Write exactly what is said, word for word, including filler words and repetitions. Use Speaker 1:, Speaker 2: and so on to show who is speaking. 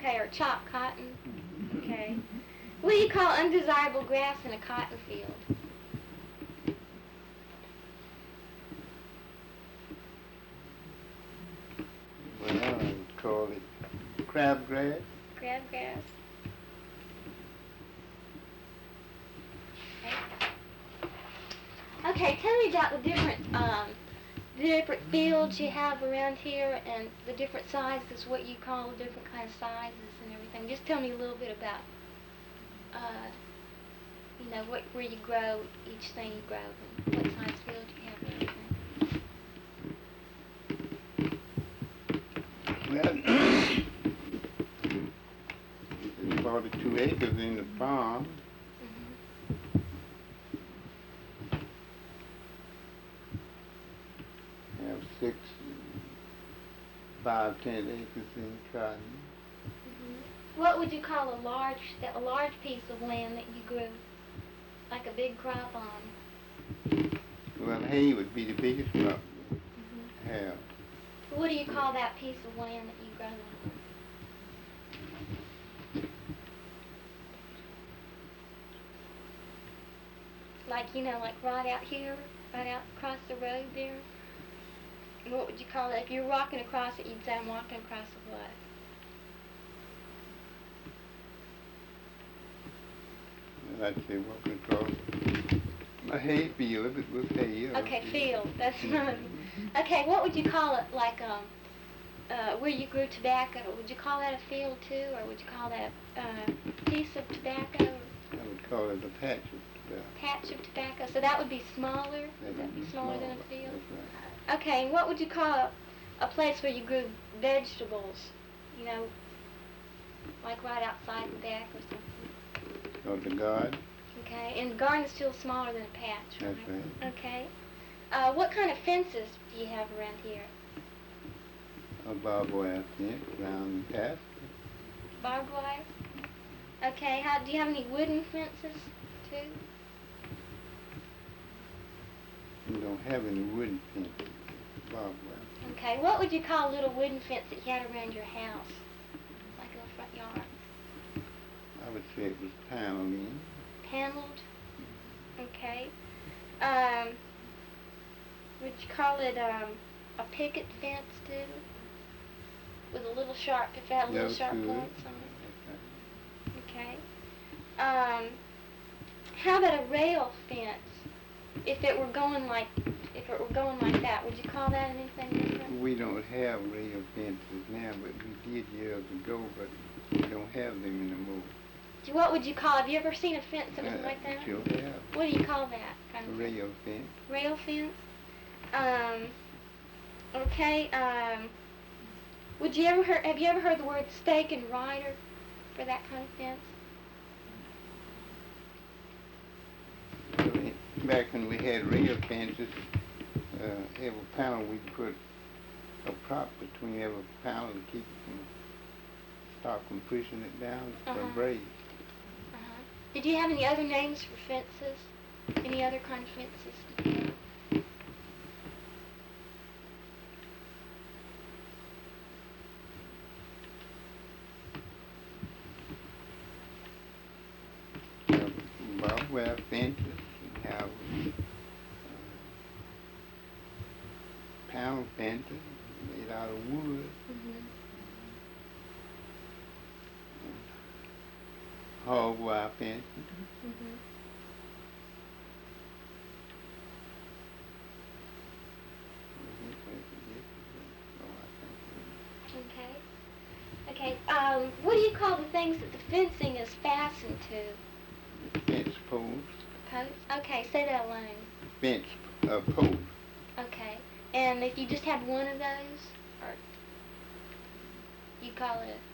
Speaker 1: Okay, or chopped cotton. Okay. What do you call undesirable grass in a cotton field?
Speaker 2: Well, I would call it crabgrass.
Speaker 1: Crabgrass. Okay. Okay, tell me about the different um, the different fields you have around here and the different sizes, what you call the different kind of sizes and everything. Just tell me a little bit about, uh, you know, what where you grow each thing you grow and what size field you have and everything.
Speaker 2: Well, there's forty-two acres in the farm.
Speaker 1: Mm-hmm.
Speaker 2: Have six, five, ten acres in cotton.
Speaker 1: Mm-hmm. What would you call a large a large piece of land that you grew, like a big crop on?
Speaker 2: Well, hay would be the biggest crop
Speaker 1: Mm-hmm.
Speaker 2: to have.
Speaker 1: What do you call that piece of land that you grow on? Like, you know, like right out here, right out across the road there? What would you call it? If you were walking across it, you'd say, I'm walking across the what?
Speaker 2: I'd say walking across a hay field if it was hay.
Speaker 1: Okay, field. That's not. Okay, what would you call it? Like um, uh, where you grew tobacco? Would you call that a field too, or would you call that a uh, piece of tobacco?
Speaker 2: I would call it a patch of tobacco.
Speaker 1: Patch of tobacco. So that would be smaller.
Speaker 2: That
Speaker 1: Would that be smaller than a field?
Speaker 2: That's right.
Speaker 1: Okay, and what would you call a, a place where you grew vegetables? You know, like right outside the back or something.
Speaker 2: Or the garden.
Speaker 1: Okay, and the garden is still smaller than a patch, right?
Speaker 2: That's right.
Speaker 1: Okay. Uh, what kind of fences do you have around here?
Speaker 2: A barbed wire fence around the pasture.
Speaker 1: Barbed wire? Okay, how, do you have any wooden fences too?
Speaker 2: We don't have any wooden fences. Barbed wire.
Speaker 1: Okay, what would you call a little wooden fence that you had around your house? Like a little front yard?
Speaker 2: I would say it was paneled in.
Speaker 1: Paneled? Okay. Um, would you call it um, a picket fence too? With a little sharp, if it had little
Speaker 2: Yeah,
Speaker 1: sharp
Speaker 2: good.
Speaker 1: points on it? Okay. Um, how about a rail fence? If it were going like, if it were going like that, would you call that anything different?
Speaker 2: We don't have rail fences now, but we did years ago, but we don't have them anymore.
Speaker 1: What would you call? Have you ever seen a fence that was
Speaker 2: Uh,
Speaker 1: like that?
Speaker 2: Sure have.
Speaker 1: What do you call that kind
Speaker 2: A
Speaker 1: of
Speaker 2: rail fence.
Speaker 1: rail fence? Um. Okay. Um. Would you ever heard? Have you ever heard the word stake and rider for that kind of fence?
Speaker 2: Back when we had rail fences, uh, every panel we put a prop between every panel to keep it from stop from pushing it down for
Speaker 1: Uh-huh.
Speaker 2: a brace.
Speaker 1: Uh-huh. Did you have any other names for fences? Any other kind of fences? Did you have?
Speaker 2: Uh, barbed wire fences, we have uh, panel fences made out of wood.
Speaker 1: Mm-hmm.
Speaker 2: Hog wire fences.
Speaker 1: Mm-hmm. Okay. Okay. Um, what do you call the things that the fencing is fastened to?
Speaker 2: Fence posts.
Speaker 1: Posts? Okay, say that alone.
Speaker 2: Fence uh, posts.
Speaker 1: Okay. And if you just had one of those, or you call it a